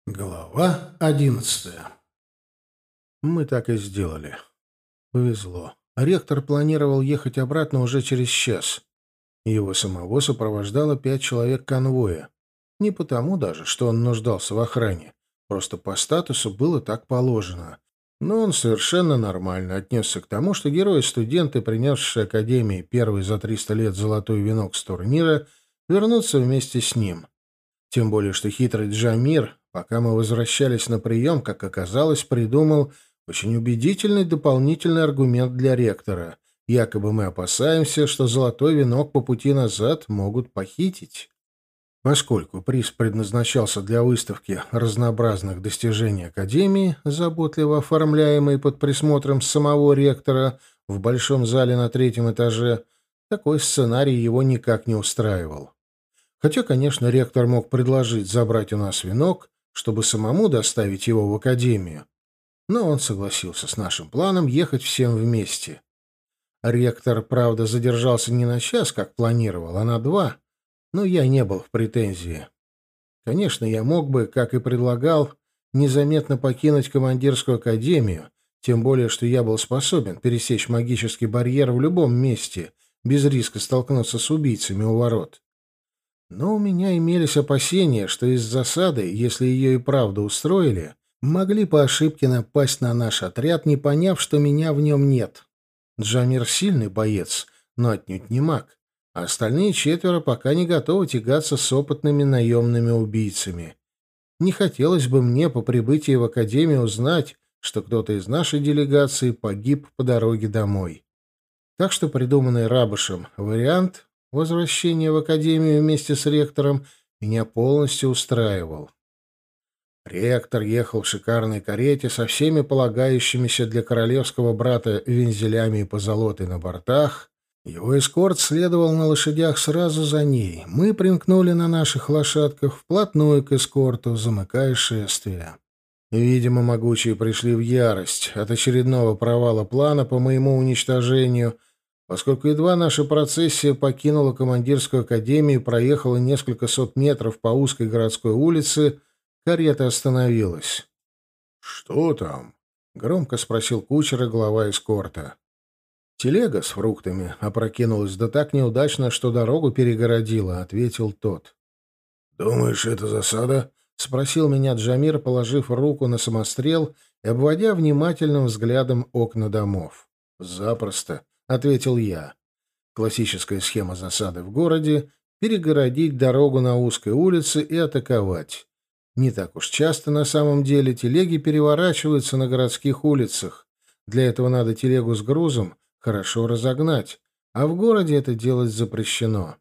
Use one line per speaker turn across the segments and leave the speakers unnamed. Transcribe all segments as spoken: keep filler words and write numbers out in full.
Глава одиннадцатая. Мы так и сделали. Повезло. Ректор планировал ехать обратно уже через час. Его самого сопровождало пять человек конвоя. Не потому даже, что он нуждался в охране. Просто по статусу было так положено. Но он совершенно нормально отнесся к тому, что герои-студенты, принесшие Академии первый за триста лет золотой венок с турнира, вернутся вместе с ним. Тем более, что хитрый Джамир, пока мы возвращались на прием, как оказалось, придумал очень убедительный дополнительный аргумент для ректора. Якобы мы опасаемся, что золотой венок по пути назад могут похитить. Поскольку приз предназначался для выставки разнообразных достижений Академии, заботливо оформляемой под присмотром самого ректора в большом зале на третьем этаже, такой сценарий его никак не устраивал. Хотя, конечно, ректор мог предложить забрать у нас венок, чтобы самому доставить его в академию. Но он согласился с нашим планом ехать всем вместе. Ректор, правда, задержался не на час, как планировал, а на два, но я не был в претензии. Конечно, я мог бы, как и предлагал, незаметно покинуть командирскую академию, тем более, что я был способен пересечь магический барьер в любом месте, без риска столкнуться с убийцами у ворот. Но у меня имелись опасения, что из засады, если ее и правда устроили, могли по ошибке напасть на наш отряд, не поняв, что меня в нем нет. Джамир сильный боец, но отнюдь не маг, а остальные четверо пока не готовы тягаться с опытными наемными убийцами. Не хотелось бы мне по прибытии в академию узнать, что кто-то из нашей делегации погиб по дороге домой. Так что придуманный Рабышем вариант возвращение в академию вместе с ректором меня полностью устраивал. Ректор ехал в шикарной карете со всеми полагающимися для королевского брата вензелями и позолотой на бортах. Его эскорт следовал на лошадях сразу за ней. Мы примкнули на наших лошадках вплотную к эскорту, замыкая шествие. Видимо, могучие пришли в ярость от очередного провала плана по моему уничтожению, поскольку едва наша процессия покинула командирскую академию и проехала несколько сот метров по узкой городской улице, карета остановилась. «Что там?» — громко спросил кучера глава эскорта. «Телега с фруктами опрокинулась, да так неудачно, что дорогу перегородила», — ответил тот. «Думаешь, это засада?» — спросил меня Джамир, положив руку на самострел и обводя внимательным взглядом окна домов. «Запросто», — ответил я. Классическая схема засады в городе — перегородить дорогу на узкой улице и атаковать. Не так уж часто на самом деле телеги переворачиваются на городских улицах. Для этого надо телегу с грузом хорошо разогнать, а в городе это делать запрещено.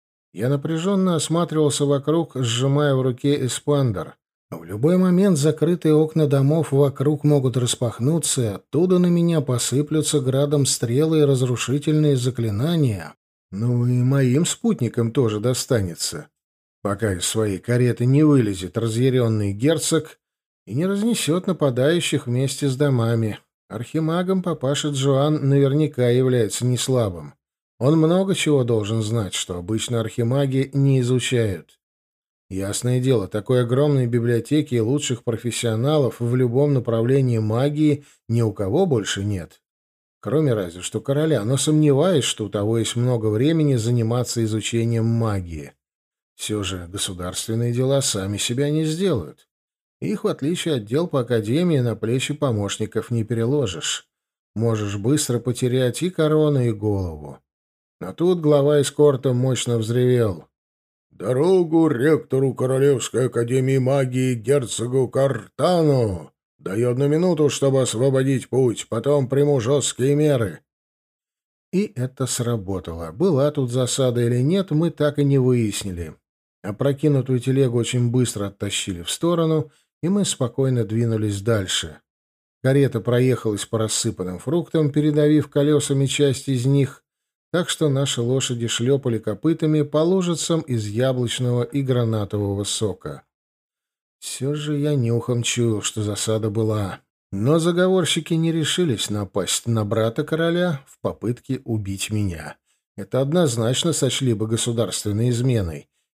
Я напряженно осматривался вокруг, сжимая в руке эспандер. В любой момент закрытые окна домов вокруг могут распахнуться, и оттуда на меня посыплются градом стрелы и разрушительные заклинания. Ну и моим спутникам тоже достанется, пока из своей кареты не вылезет разъяренный герцог и не разнесет нападающих вместе с домами. Архимагом папаша Джоан наверняка является не слабым. Он много чего должен знать, что обычно архимаги не изучают. Ясное дело, такой огромной библиотеки и лучших профессионалов в любом направлении магии ни у кого больше нет. Кроме разве что короля, но сомневаюсь, что у того есть много времени заниматься изучением магии. Все же государственные дела сами себя не сделают. Их, в отличие от дел по академии, на плечи помощников не переложишь. Можешь быстро потерять и корону, и голову. Но тут глава эскорта мощно взревел. «Дорогу ректору Королевской академии магии герцогу Картану! Даю одну минуту, чтобы освободить путь, потом приму жесткие меры». И это сработало. Была тут засада или нет, мы так и не выяснили. Опрокинутую телегу очень быстро оттащили в сторону, и мы спокойно двинулись дальше. Карета проехалась по рассыпанным фруктам, передавив колесами часть из них, так что наши лошади шлепали копытами по лужицам из яблочного и гранатового сока. Все же я нюхом чуял, что засада была. Но заговорщики не решились напасть на брата короля в попытке убить меня. Это однозначно сочли бы государственной изменой,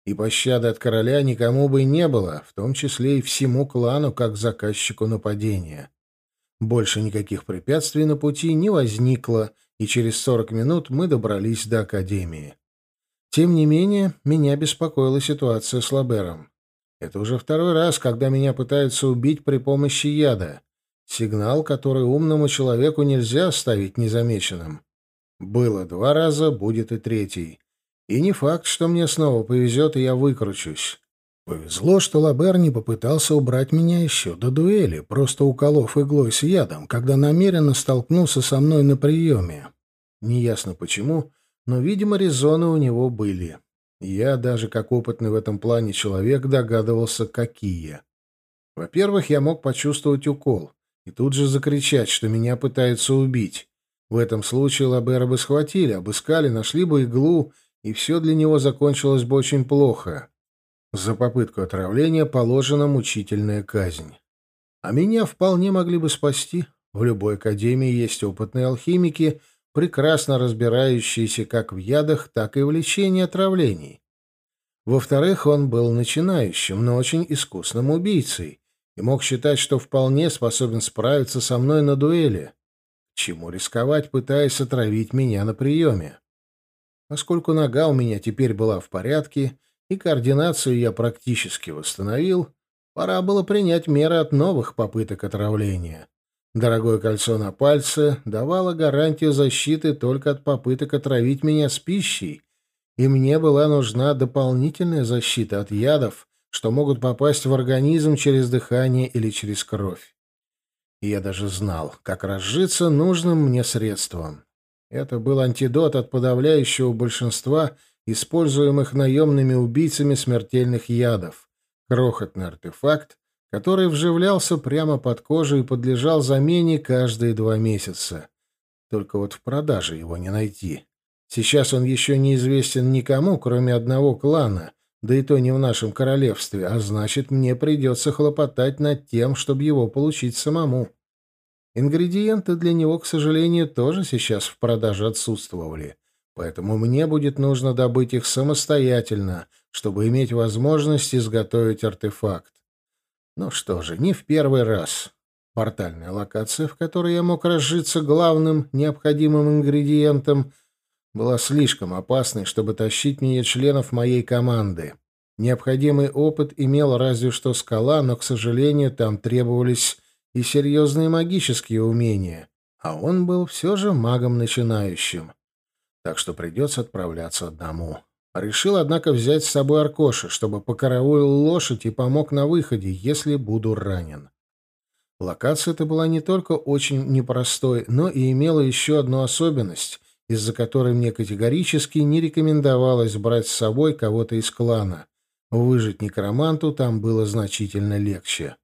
и пощады от короля никому бы и не было, в том числе и всему клану, как заказчику нападения. Больше никаких препятствий на пути не возникло, и через сорок минут мы добрались до академии. Тем не менее, меня беспокоила ситуация с Лабером. Это уже второй раз, когда меня пытаются убить при помощи яда. Сигнал, который умному человеку нельзя оставить незамеченным. Было два раза, будет и третий. И не факт, что мне снова повезет, и я выкручусь. Повезло, что Лабер не попытался убрать меня еще до дуэли, просто уколов иглой с ядом, когда намеренно столкнулся со мной на приеме. Неясно почему, но, видимо, резоны у него были. Я, даже как опытный в этом плане человек, догадывался, какие. Во-первых, я мог почувствовать укол и тут же закричать, что меня пытаются убить. В этом случае Лабера бы схватили, обыскали, нашли бы иглу, и все для него закончилось бы очень плохо. За попытку отравления положена мучительная казнь. А меня вполне могли бы спасти. В любой академии есть опытные алхимики, прекрасно разбирающиеся как в ядах, так и в лечении отравлений. Во-вторых, он был начинающим, но очень искусным убийцей и мог считать, что вполне способен справиться со мной на дуэли. К чему рисковать, пытаясь отравить меня на приеме? Поскольку нога у меня теперь была в порядке, и координацию я практически восстановил, пора было принять меры от новых попыток отравления. Дорогое кольцо на пальце давало гарантию защиты только от попыток отравить меня с пищей, и мне была нужна дополнительная защита от ядов, что могут попасть в организм через дыхание или через кровь. И я даже знал, как разжиться нужным мне средством. Это был антидот от подавляющего большинства используемых наемными убийцами смертельных ядов. Крохотный артефакт, который вживлялся прямо под кожу и подлежал замене каждые два месяца. Только вот в продаже его не найти. Сейчас он еще неизвестен никому, кроме одного клана, да и то не в нашем королевстве, а значит, мне придется хлопотать над тем, чтобы его получить самому. Ингредиенты для него, к сожалению, тоже сейчас в продаже отсутствовали, поэтому мне будет нужно добыть их самостоятельно, чтобы иметь возможность изготовить артефакт. Ну что же, не в первый раз. Портальная локация, в которой я мог разжиться главным необходимым ингредиентом, была слишком опасной, чтобы тащить мне членов моей команды. Необходимый опыт имел разве что скала, но, к сожалению, там требовались и серьезные магические умения, а он был все же магом начинающим. Так что придется отправляться одному. Решил, однако, взять с собой Аркоша, чтобы покараулил лошадь и помог на выходе, если буду ранен. Локация эта была не только очень непростой, но и имела еще одну особенность, из-за которой мне категорически не рекомендовалось брать с собой кого-то из клана. Выжить некроманту там было значительно легче.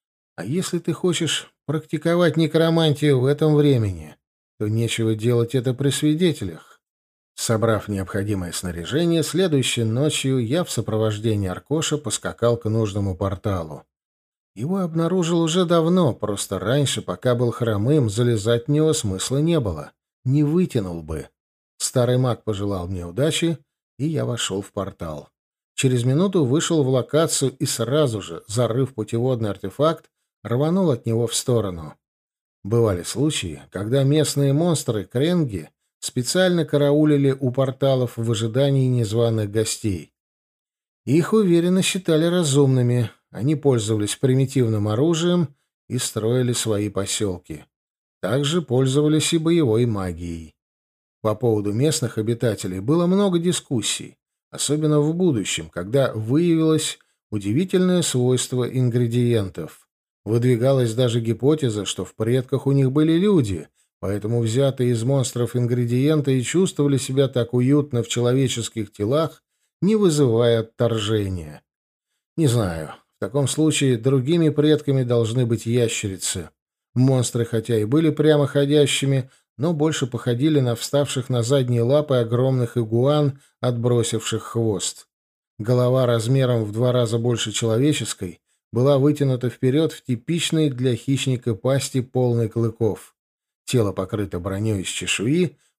А если ты хочешь практиковать некромантию в этом времени, то нечего делать это при свидетелях. Собрав необходимое снаряжение, следующей ночью я в сопровождении Аркоша поскакал к нужному порталу. Его обнаружил уже давно, просто раньше, пока был хромым, залезать в него смысла не было. Не вытянул бы. Старый маг пожелал мне удачи, и я вошел в портал. Через минуту вышел в локацию и сразу же, зарыв путеводный артефакт, рванул от него в сторону. Бывали случаи, когда местные монстры, кренги, специально караулили у порталов в ожидании незваных гостей. Их уверенно считали разумными, они пользовались примитивным оружием и строили свои поселки. Также пользовались и боевой магией. По поводу местных обитателей было много дискуссий, особенно в будущем, когда выявилось удивительное свойство ингредиентов. Выдвигалась даже гипотеза, что в предках у них были люди, поэтому взятые из монстров ингредиенты и чувствовали себя так уютно в человеческих телах, не вызывая отторжения. Не знаю, в таком случае другими предками должны быть ящерицы. Монстры хотя и были прямоходящими, но больше походили на вставших на задние лапы огромных игуан, отбросивших хвост. Голова размером в два раза больше человеческой была вытянута вперед в типичной для хищника пасти полной клыков. Тело покрыто броней из чешуи,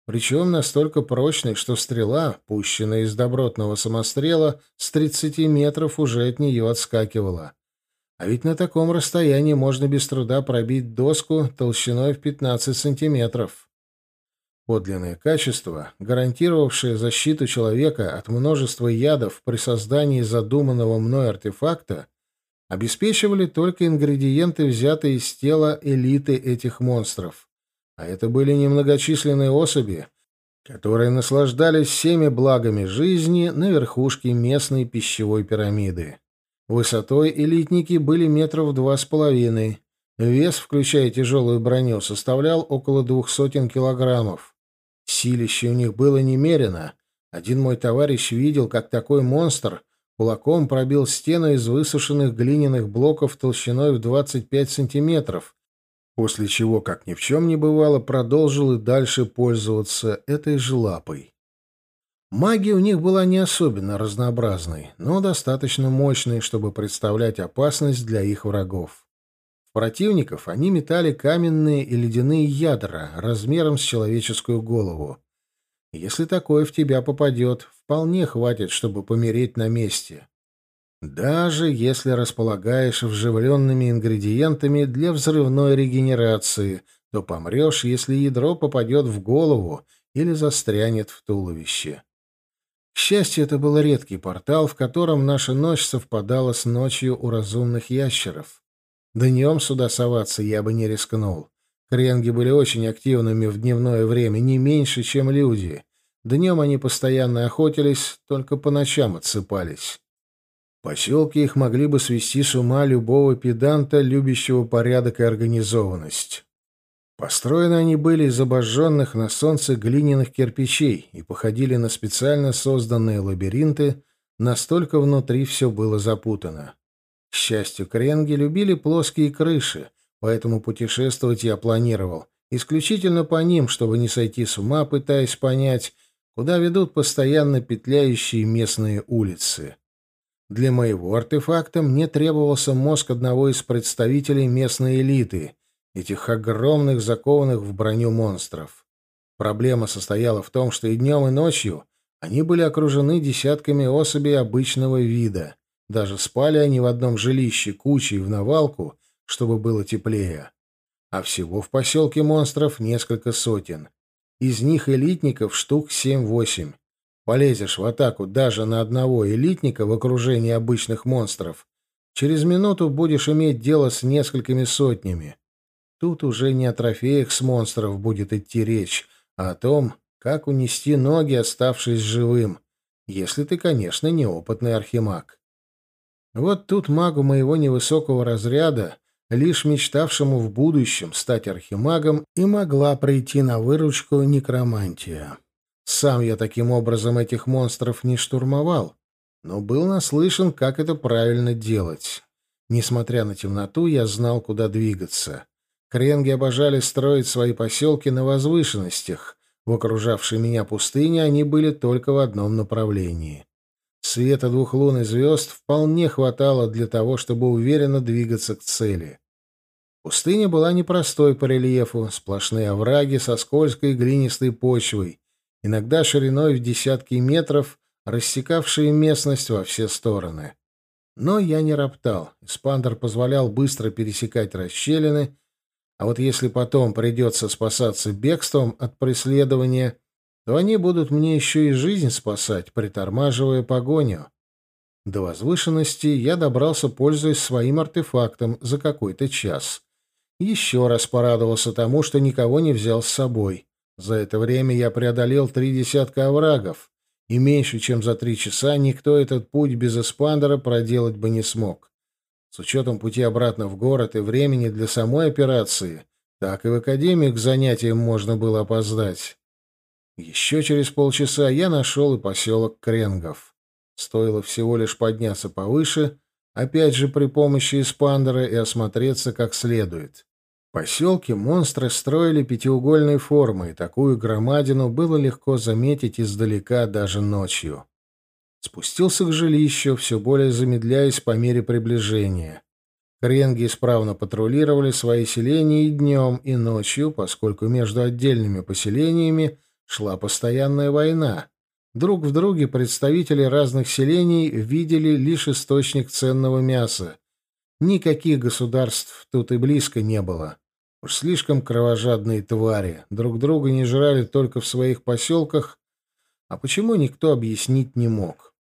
причем настолько прочный, что стрела, пущенная из добротного самострела, с тридцати метров уже от нее отскакивала. А ведь на таком расстоянии можно без труда пробить доску толщиной в пятнадцать сантиметров. Подлинное качество, гарантировавшее защиту человека от множества ядов при создании задуманного мной артефакта, обеспечивали только ингредиенты, взятые из тела элиты этих монстров. А это были немногочисленные особи, которые наслаждались всеми благами жизни на верхушке местной пищевой пирамиды. Высотой элитники были метров два с половиной. Вес, включая тяжелую броню, составлял около двух сотен килограммов. Силище у них было немерено. Один мой товарищ видел, как такой монстр кулаком пробил стену из высушенных глиняных блоков толщиной в двадцать пять сантиметров, после чего, как ни в чем не бывало, продолжил и дальше пользоваться этой же лапой. Магия у них была не особенно разнообразной, но достаточно мощной, чтобы представлять опасность для их врагов. В противников они метали каменные и ледяные ядра размером с человеческую голову. Если такое в тебя попадет, вполне хватит, чтобы помереть на месте. Даже если располагаешь вживленными ингредиентами для взрывной регенерации, то помрешь, если ядро попадет в голову или застрянет в туловище. К счастью, это был редкий портал, в котором наша ночь совпадала с ночью у разумных ящеров. Днем сюда соваться я бы не рискнул. Кренги были очень активными в дневное время, не меньше, чем люди. Днем они постоянно охотились, только по ночам отсыпались. Поселки их могли бы свести с ума любого педанта, любящего порядок и организованность. Построены они были из обожженных на солнце глиняных кирпичей и походили на специально созданные лабиринты, настолько внутри все было запутано. К счастью, кренги любили плоские крыши, поэтому путешествовать я планировал исключительно по ним, чтобы не сойти с ума, пытаясь понять, куда ведут постоянно петляющие местные улицы. Для моего артефакта мне требовался мозг одного из представителей местной элиты, этих огромных закованных в броню монстров. Проблема состояла в том, что и днем, и ночью они были окружены десятками особей обычного вида. Даже спали они в одном жилище кучей в навалку, чтобы было теплее. А всего в поселке монстров несколько сотен. Из них элитников штук семь-восемь. Полезешь в атаку даже на одного элитника в окружении обычных монстров, через минуту будешь иметь дело с несколькими сотнями. Тут уже не о трофеях с монстров будет идти речь, а о том, как унести ноги, оставшись живым, если ты, конечно, неопытный архимаг. Вот тут магу моего невысокого разряда, лишь мечтавшему в будущем стать архимагом, и могла прийти на выручку некромантия. Сам я таким образом этих монстров не штурмовал, но был наслышан, как это правильно делать. Несмотря на темноту, я знал, куда двигаться. Кренги обожали строить свои поселки на возвышенностях. В окружавшей меня пустыне они были только в одном направлении. Света двух лун и звезд вполне хватало для того, чтобы уверенно двигаться к цели. Пустыня была непростой по рельефу, сплошные овраги со скользкой глинистой почвой, иногда шириной в десятки метров, рассекавшие местность во все стороны. Но я не роптал. Эспандер позволял быстро пересекать расщелины, а вот если потом придется спасаться бегством от преследования, то они будут мне еще и жизнь спасать, притормаживая погоню. До возвышенности я добрался, пользуясь своим артефактом, за какой-то час. Еще раз порадовался тому, что никого не взял с собой. За это время я преодолел три десятка оврагов, и меньше чем за три часа никто этот путь без эспандера проделать бы не смог. С учетом пути обратно в город и времени для самой операции, так и в академию к занятиям можно было опоздать. Еще через полчаса я нашел и поселок Кренгов. Стоило всего лишь подняться повыше, опять же при помощи эспандера, и осмотреться как следует. В поселке монстры строили пятиугольной формы, и такую громадину было легко заметить издалека даже ночью. Спустился к жилищу, все более замедляясь по мере приближения. Кренги исправно патрулировали свои селения и днем, и ночью, поскольку между отдельными поселениями Шла постоянная война. Друг в друге представители разных селений видели лишь источник ценного мяса. Никаких государств тут и близко не было. Уж слишком кровожадные твари. Друг друга не жрали только в своих поселках, а почему никто объяснить не мог.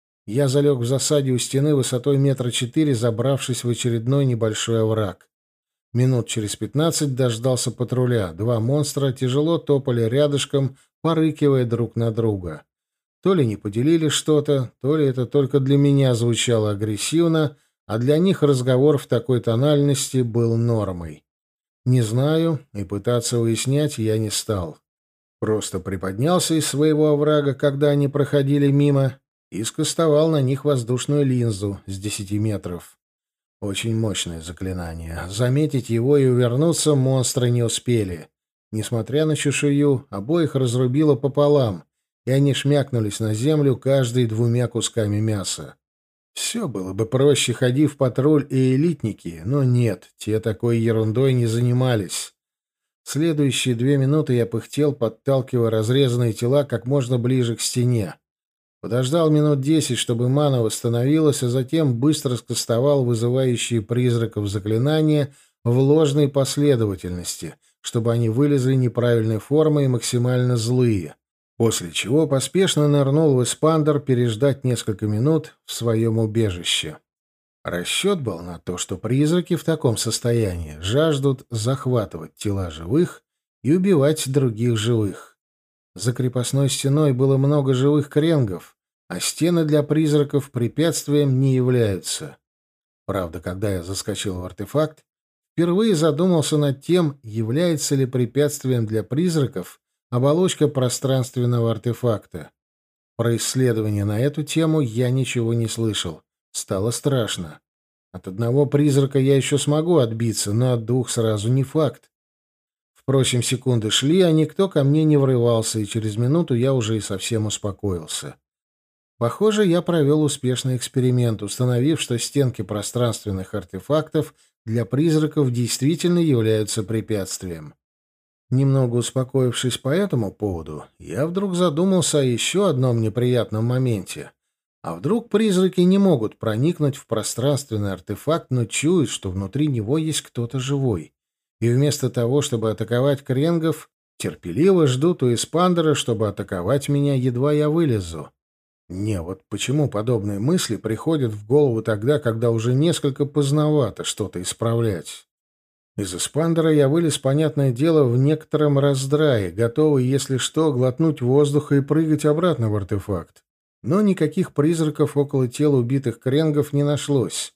Я залег в засаде у стены высотой метра четыре, забравшись в очередной небольшой овраг. Минут через пятнадцать дождался патруля. Два монстра тяжело топали рядышком, порыкивая друг на друга. То ли не поделили что-то, то ли это только для меня звучало агрессивно, а для них разговор в такой тональности был нормой. Не знаю, и пытаться выяснять я не стал. Просто приподнялся из своего оврага, когда они проходили мимо, и скостовал на них воздушную линзу с десяти метров. Очень мощное заклинание. Заметить его и увернуться монстры не успели. Несмотря на чешую, обоих разрубило пополам, и они шмякнулись на землю каждый двумя кусками мяса. Все было бы проще, ходи в патруль и элитники, но нет, те такой ерундой не занимались. Следующие две минуты я пыхтел, подталкивая разрезанные тела как можно ближе к стене. Подождал минут десять, чтобы мана восстановилась, а затем быстро скостовал вызывающие призраков заклинания в ложной последовательности, чтобы они вылезли неправильной формой и максимально злые. После чего поспешно нырнул в эспандер переждать несколько минут в своем убежище. Расчет был на то, что призраки в таком состоянии жаждут захватывать тела живых и убивать других живых. За крепостной стеной было много живых кренгов, а стены для призраков препятствием не являются. Правда, когда я заскочил в артефакт, впервые задумался над тем, является ли препятствием для призраков оболочка пространственного артефакта. Про исследования на эту тему я ничего не слышал. Стало страшно. От одного призрака я еще смогу отбиться, но от двух сразу не факт. Впрочем, секунды шли, а никто ко мне не врывался, и через минуту я уже и совсем успокоился. Похоже, я провел успешный эксперимент, установив, что стенки пространственных артефактов для призраков действительно являются препятствием. Немного успокоившись по этому поводу, я вдруг задумался о еще одном неприятном моменте. А вдруг призраки не могут проникнуть в пространственный артефакт, но чуют, что внутри него есть кто-то живой? И вместо того, чтобы атаковать кренгов, терпеливо ждут у эспандера, чтобы атаковать меня, едва я вылезу. Не, вот почему подобные мысли приходят в голову тогда, когда уже несколько поздновато что-то исправлять? Из эспандера я вылез, понятное дело, в некотором раздрае, готовый, если что, глотнуть воздуха и прыгать обратно в артефакт. Но никаких призраков около тела убитых кренгов не нашлось.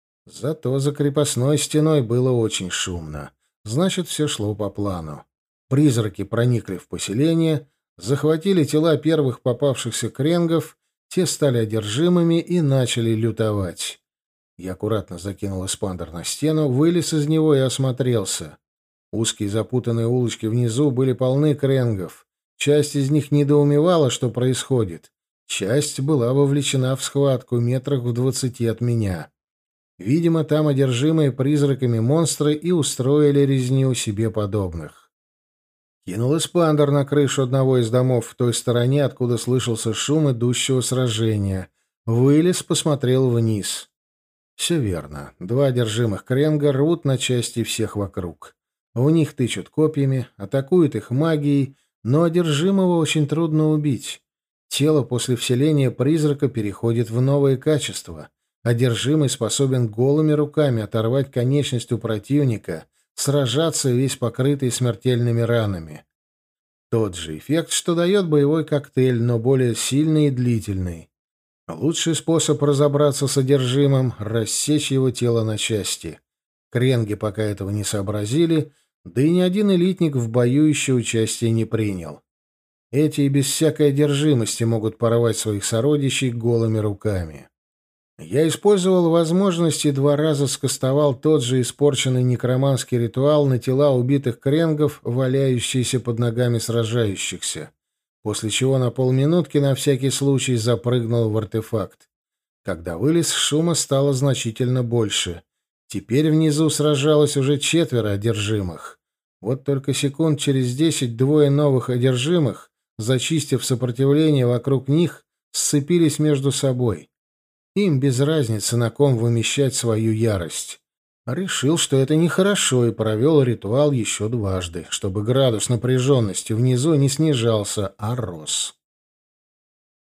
Зато за крепостной стеной было очень шумно. Значит, все шло по плану. Призраки проникли в поселение, захватили тела первых попавшихся кренгов, те стали одержимыми и начали лютовать. Я аккуратно закинул эспандер на стену, вылез из него и осмотрелся. Узкие запутанные улочки внизу были полны кренгов. Часть из них недоумевала, что происходит. Часть была вовлечена в схватку метрах в двадцати от меня. Видимо, там одержимые призраками монстры и устроили резню себе подобных. Кинул эспандер на крышу одного из домов в той стороне, откуда слышался шум идущего сражения. Вылез, посмотрел вниз. Все верно. Два одержимых кренга рвут на части всех вокруг. В них тычут копьями, атакуют их магией, но одержимого очень трудно убить. Тело после вселения призрака переходит в новые качества. Одержимый способен голыми руками оторвать конечность у противника, сражаться весь покрытый смертельными ранами. Тот же эффект, что дает боевой коктейль, но более сильный и длительный. Лучший способ разобраться с одержимым — рассечь его тело на части. Кренги пока этого не сообразили, да и ни один элитник в бою еще участия не принял. Эти и без всякой одержимости могут порвать своих сородичей голыми руками. Я использовал возможность и два раза скостовал тот же испорченный некроманский ритуал на тела убитых кренгов, валяющиеся под ногами сражающихся, после чего на полминутки на всякий случай запрыгнул в артефакт. Когда вылез, шума стало значительно больше. Теперь внизу сражалось уже четверо одержимых. Вот только секунд через десять двое новых одержимых зачистив сопротивление вокруг них, сцепились между собой. Им без разницы, на ком вымещать свою ярость. Решил, что это нехорошо, и провел ритуал еще дважды, чтобы градус напряженности внизу не снижался, а рос.